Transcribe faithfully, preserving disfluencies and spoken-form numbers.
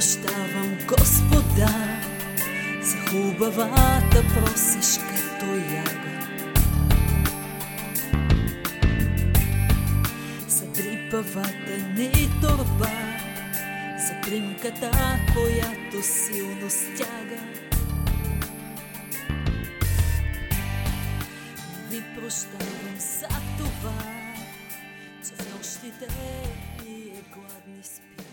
прощавам, Господа, за хубавата просешка тояга, за дрипавата ни торба, за примката, която силно стяга. Не ви прощавам за това, че в нощите ние гладни спим.